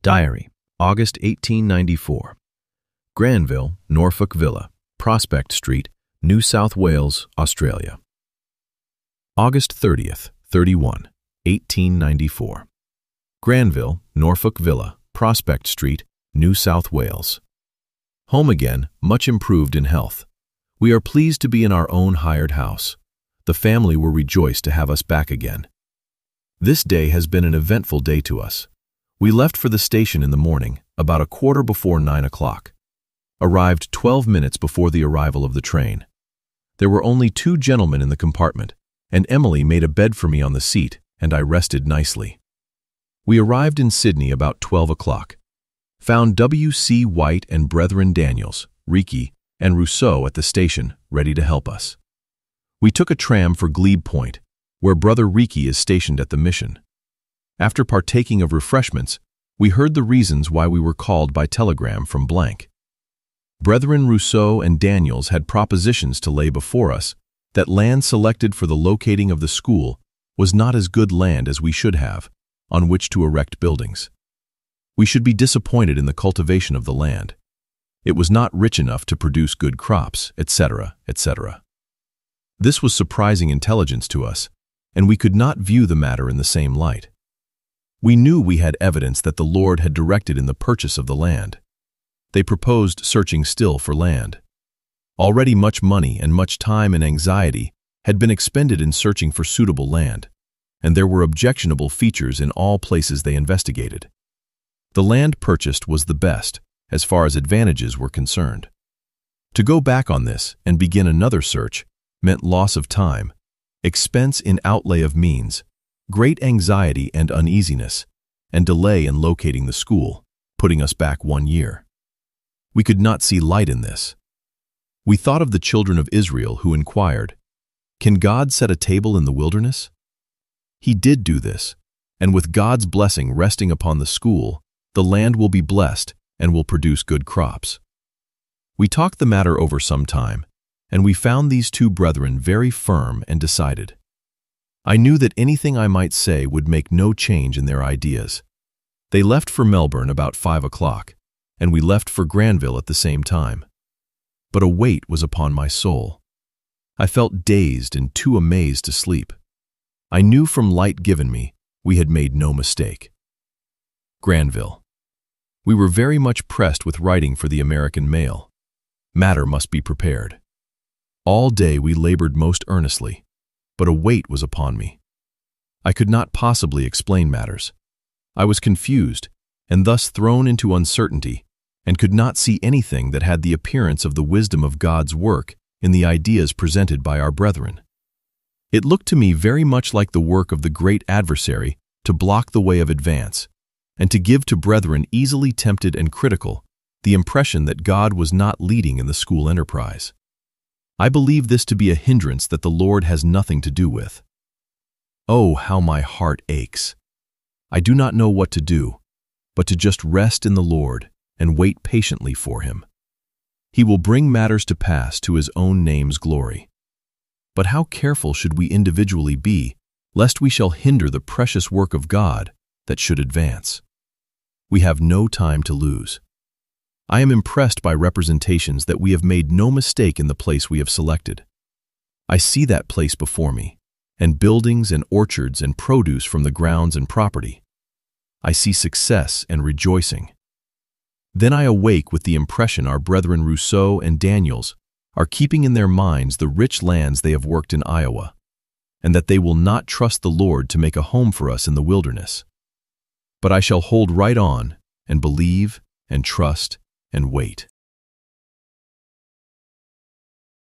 Diary, August 1894. Granville, Norfolk Villa, Prospect Street, New South Wales, Australia. August 30th, 31, 1894. Granville, Norfolk Villa, Prospect Street, New South Wales. Home again, much improved in health. We are pleased to be in our own hired house. The family were rejoiced to have us back again. This day has been an eventful day to us. We left for the station in the morning, about 9:15 o'clock. Arrived 12 minutes before the arrival of the train. There were only 2 gentlemen in the compartment, and Emily made a bed for me on the seat, and I rested nicely. We arrived in Sydney about 12 o'clock. Found W.C. White and Brethren Daniels, Reekie, and Rousseau at the station, ready to help us. We took a tram for Glebe Point, where Brother Reekie is stationed at the mission. After partaking of refreshments, we heard the reasons why we were called by telegram from blank. Brethren Rousseau and Daniels had propositions to lay before us that land selected for the locating of the school was not as good land as we should have, on which to erect buildings. We should be disappointed in the cultivation of the land. It was not rich enough to produce good crops, etc., etc. This was surprising intelligence to us, and we could not view the matter in the same light. We knew we had evidence that the Lord had directed in the purchase of the land. They proposed searching still for land. Already much money and much time and anxiety had been expended in searching for suitable land, and there were objectionable features in all places they investigated. The land purchased was the best, as far as advantages were concerned. To go back on this and begin another search meant loss of time, expense in outlay of means, great anxiety and uneasiness, and delay in locating the school, putting us back 1 year. We could not see light in this. We thought of the children of Israel who inquired, "Can God set a table in the wilderness?" He did do this, and with God's blessing resting upon the school, the land will be blessed and will produce good crops. We talked the matter over some time, and we found these 2 brethren very firm and decided. I knew that anything I might say would make no change in their ideas. They left for Melbourne about 5 o'clock, and we left for Granville at the same time. But a weight was upon my soul. I felt dazed and too amazed to sleep. I knew from light given me we had made no mistake. Granville. We were very much pressed with writing for the American mail. Matter must be prepared. All day we labored most earnestly, but a weight was upon me. I could not possibly explain matters. I was confused, and thus thrown into uncertainty, and could not see anything that had the appearance of the wisdom of God's work in the ideas presented by our brethren. It looked to me very much like the work of the great adversary to block the way of advance, and to give to brethren easily tempted and critical the impression that God was not leading in the school enterprise. I believe this to be a hindrance that the Lord has nothing to do with. Oh, how my heart aches! I do not know what to do, but to just rest in the Lord and wait patiently for Him. He will bring matters to pass to His own name's glory. But how careful should we individually be, lest we shall hinder the precious work of God that should advance? We have no time to lose. I am impressed by representations that we have made no mistake in the place we have selected. I see that place before me, and buildings and orchards and produce from the grounds and property. I see success and rejoicing. Then I awake with the impression our brethren Rousseau and Daniels are keeping in their minds the rich lands they have worked in Iowa, and that they will not trust the Lord to make a home for us in the wilderness. But I shall hold right on and believe and trust and wait.